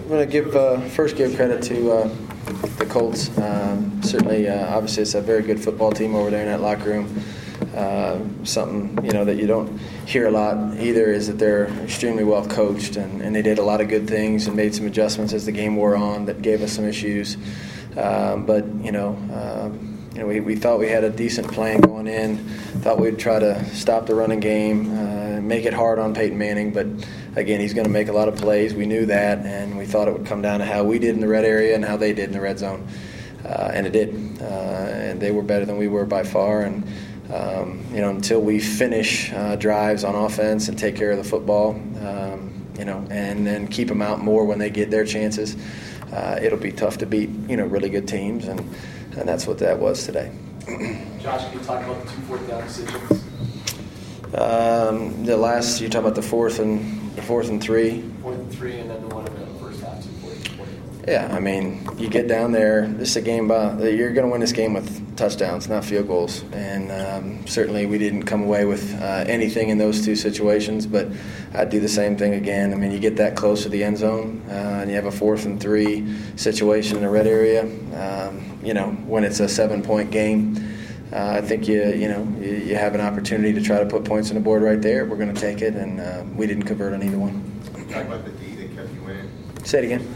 I'm going to first give credit to the Colts. Certainly, obviously, it's a very good football team over there in that locker room. Something that you don't hear a lot either is that they're extremely well coached, and they did a lot of good things and made some adjustments as the game wore on that gave us some issues. But we thought we had a decent plan going in. Thought we'd try to stop the running game, make it hard on Peyton Manning. But again, he's going to make a lot of plays. We knew that, and we thought it would come down to how we did in the red area and how they did in the red zone, and it did. And they were better than we were by far. And until we finish drives on offense and take care of the football, and then keep them out more when they get their chances, it'll be tough to beat, really good teams, and that's what that was today. Josh, can you talk about the 2 4th-down decisions? You're talking about the fourth and 3. 4th and 3, and then the one in the first half, 2 4th. Yeah, I mean, you get down there. This is a game. You're going to win this game with touchdowns, not field goals. And certainly, we didn't come away with anything in those 2 situations. But I'd do the same thing again. I mean, you get that close to the end zone, and you have a 4th and 3 situation in the red area. When it's a 7-point game, I think you have an opportunity to try to put points on the board right there. We're going to take it, and we didn't convert on either one. Talk about the D that kept you in. Say it again.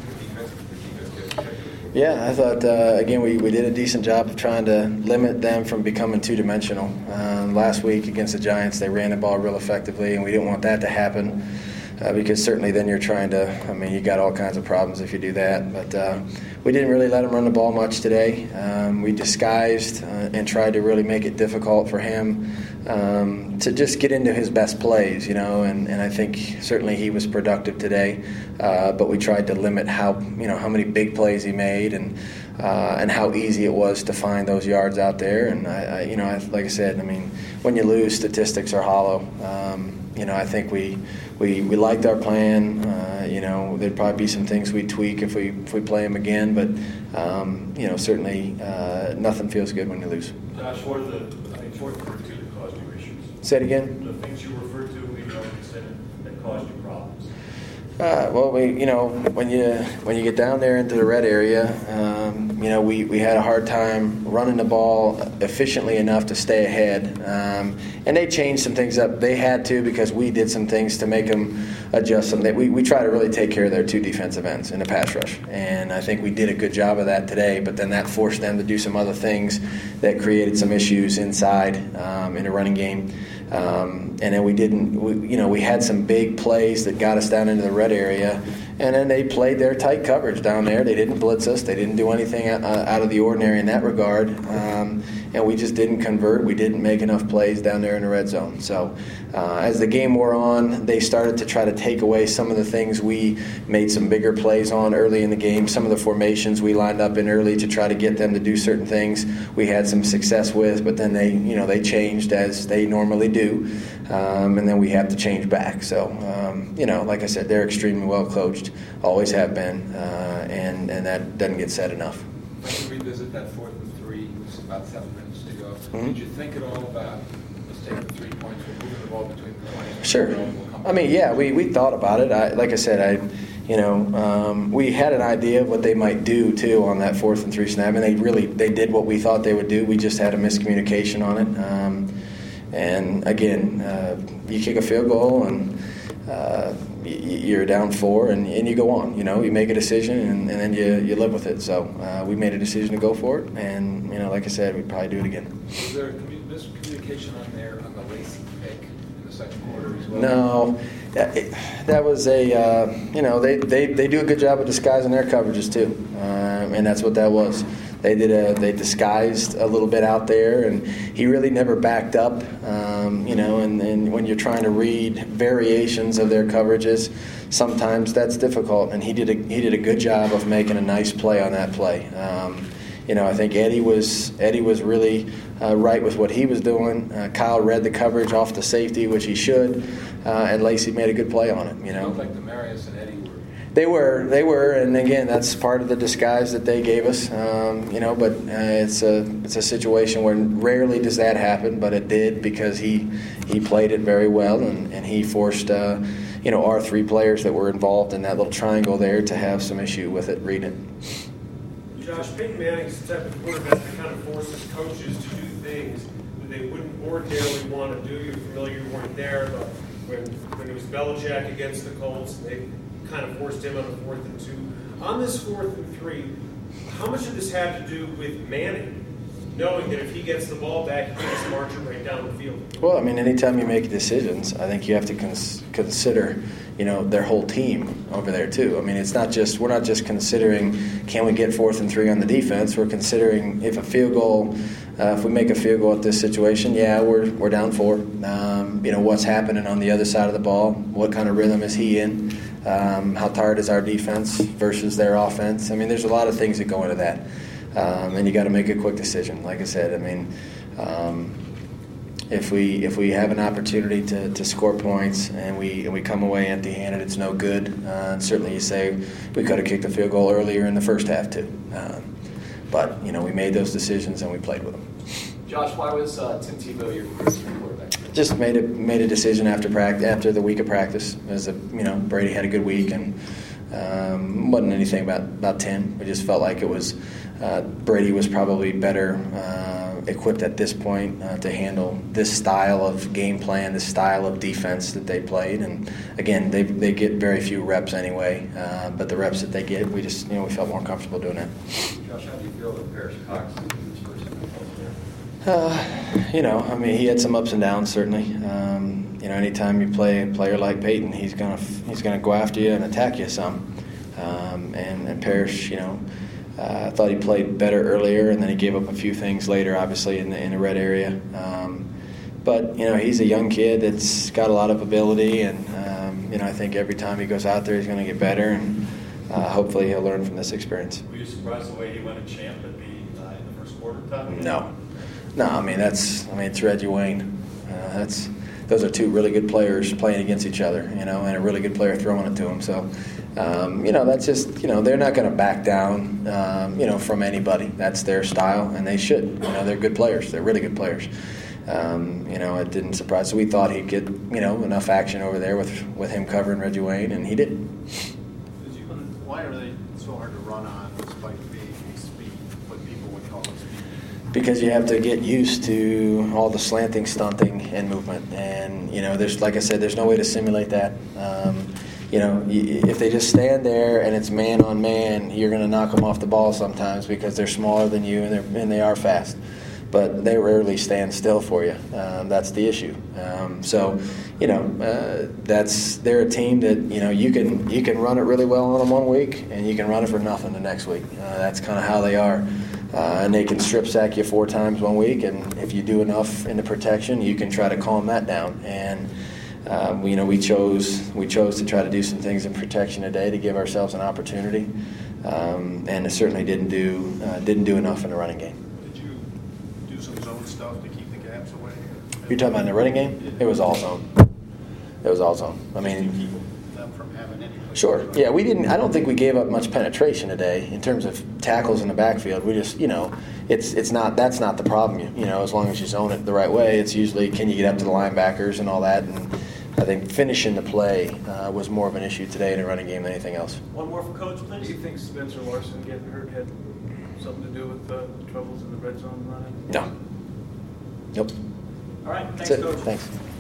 Yeah, I thought, again, we did a decent job of trying to limit them from becoming two-dimensional. Last week against the Giants, they ran the ball real effectively, and we didn't want that to happen because certainly then you're trying to, you got all kinds of problems if you do that. But we didn't really let him run the ball much today. We disguised and tried to really make it difficult for him to just get into his best plays, and I think certainly he was productive today. But we tried to limit how many big plays he made and how easy it was to find those yards out there. And like I said, when you lose, statistics are hollow. I think we liked our plan. There'd probably be some things we'd tweak if we play him again, but certainly nothing feels good when you lose. Josh, what are the things you referred to that caused you issues? Say it again. The things you referred to that caused you problems. When you get down there into the red area, we had a hard time running the ball efficiently enough to stay ahead, and they changed some things up. They had to because we did some things to make them adjust them. We try to really take care of their 2 defensive ends in the pass rush, and I think we did a good job of that today. But then that forced them to do some other things that created some issues inside in the running game. And then we had some big plays that got us down into the red area, and then they played their tight coverage down there. They didn't blitz us. They didn't do anything out of the ordinary in that regard, and we just didn't convert. We didn't make enough plays down there in the red zone. So as the game wore on, they started to try to take away some of the things we made some bigger plays on early in the game. Some of the formations we lined up in early to try to get them to do certain things we had some success with, but then they changed as they normally do, and then we have to change back. So, like I said, they're extremely well coached, always have been, and that doesn't get said enough. Let's revisit that 4th and 3. It was about 7 minutes to go. Mm-hmm. Did you think at all about, let's take the 3 points, we're moving the ball between the 20? Sure. We thought about it. Like I said, we had an idea of what they might do too on that 4th and 3 snap, and they did what we thought they would do. We just had a miscommunication on it. And again, you kick a field goal and you're down 4 and you go on. You make a decision and then you live with it. So we made a decision to go for it, and like I said, we'd probably do it again. Was there miscommunication on the Lacy pick in the second quarter as well? No, that was they do a good job of disguising their coverages too, and that's what that was. They disguised a little bit out there, and he really never backed up, and when you're trying to read variations of their coverages, sometimes that's difficult, and he did a good job of making a nice play on that play. I think Eddie was really right with what he was doing. Kyle read the coverage off the safety, which he should, and Lacy made a good play on it. It looked like Demarius and Eddie were. They were, and again, that's part of the disguise that they gave us, But it's a situation where rarely does that happen, but it did because he played it very well, and he forced our three players that were involved in that little triangle there to have some issue with it reading it. Josh, Peyton Manning's the type of quarterback that kind of forces coaches to do things that they wouldn't ordinarily want to do. You're familiar, you weren't there, but when it was Belichick against the Colts, they kind of forced him on a 4th and 2. On this 4th and 3, how much of this had to do with Manning, knowing that if he gets the ball back, he can just march it right down the field? Well, I mean, anytime you make decisions, I think you have to consider, their whole team over there too. I mean, we're not just considering can we get 4th and 3 on the defense. We're considering if we make a field goal at this situation, we're down 4. What's happening on the other side of the ball? What kind of rhythm is he in? How tired is our defense versus their offense? I mean, there's a lot of things that go into that, and you got to make a quick decision. Like I said, I mean, if we have an opportunity to score points and we come away empty-handed, it's no good. And certainly, you say we could have kicked a field goal earlier in the first half too. But we made those decisions and we played with them. Josh, why was Tim Tebow your first quarterback? Just made a decision after the week of practice. Brady had a good week and wasn't anything about Tim. We just felt like it was Brady was probably better equipped at this point to handle this style of game plan, this style of defense that they played. And again, they get very few reps anyway, but the reps that they get, we just we felt more comfortable doing that. Josh, how do you feel that Parrish Cox is this first I mean, he had some ups and downs certainly. Anytime you play a player like Peyton, he's gonna go after you and attack you some. And Parrish, I thought he played better earlier, and then he gave up a few things later, obviously in the red area. But he's a young kid that's got a lot of ability, and I think every time he goes out there, he's going to get better, and hopefully he'll learn from this experience. Were you surprised the way he went a champ at in the first quarter time? No. I mean it's Reggie Wayne. Those are two really good players playing against each other, and a really good player throwing it to them. So. That's just, they're not going to back down, from anybody. That's their style, and they should. They're good players. They're really good players. It didn't surprise us. We thought he'd get, enough action over there with him covering Reggie Wayne, and he didn't. Why are they so hard to run on despite being speed, what people would call speed? Because you have to get used to all the slanting, stunting, and movement. And, there's, like I said, there's no way to simulate that. If they just stand there and it's man on man, you're going to knock them off the ball sometimes because they're smaller than you and they are fast. But they rarely stand still for you. That's the issue. They're a team that you can run it really well on them one week and you can run it for nothing the next week. That's kind of how they are. And they can strip sack you 4 times one week, and if you do enough in the protection, you can try to calm that down. And we chose to try to do some things in protection today to give ourselves an opportunity, and it certainly didn't do enough in the running game. Did you do some zone stuff to keep the gaps away? You're talking about in the running game? It was all zone. I mean, Did you keep them from having any? sure. Yeah, we didn't. I don't think we gave up much penetration today in terms of tackles in the backfield. We just, it's not. That's not the problem. As long as you zone it the right way, it's usually can you get up to the linebackers and all that. And I think finishing the play was more of an issue today in a running game than anything else. One more for Coach, Do please. you think Spencer Larson getting hurt had something to do with the troubles in the red zone running? No. Nope. All right, That's thanks, it. Coach. Thanks.